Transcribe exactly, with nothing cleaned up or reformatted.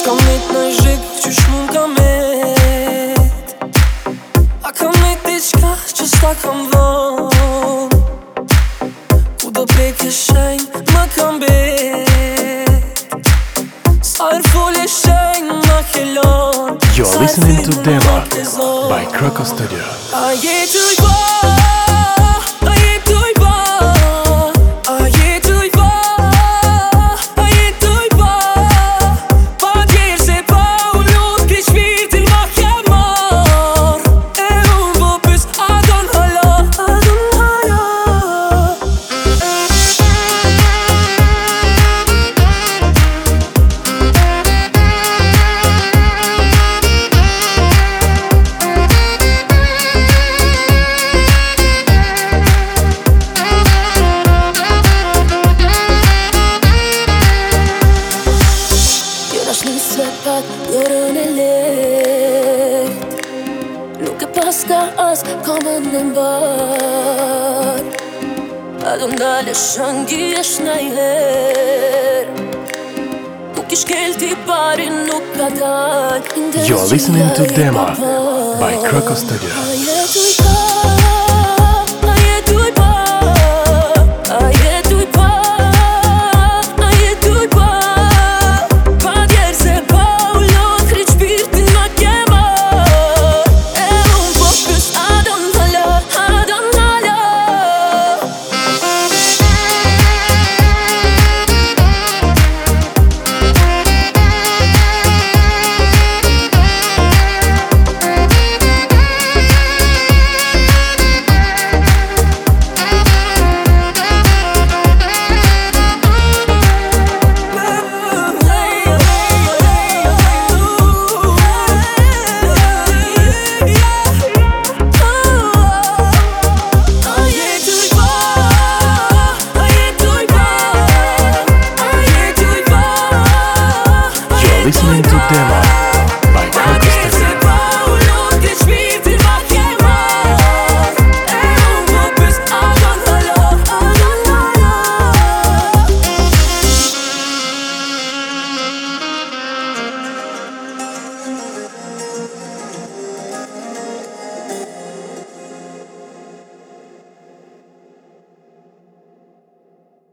kam met në zhik qysh mund kam met. A kam met diçka që s'ta kam dhon, ku do preke shenj ma kam bet. Sa her folje shenj ma kelon. You're listening to Dema by Croco Studio. A jetuj ba, a jetuj ba, a jetuj ba, a jetuj ba. Pa djerë se pa u lut ki shpirtin ma ke mar. E unë vo pys a don hala, a don hala. Nisë me pak lorën e let, nuk e paska as komën në mbar. A do ndale shëngi esh najher, nuk ish kelti pari nuk ka dal. You're listening to Dema by Croco Studio.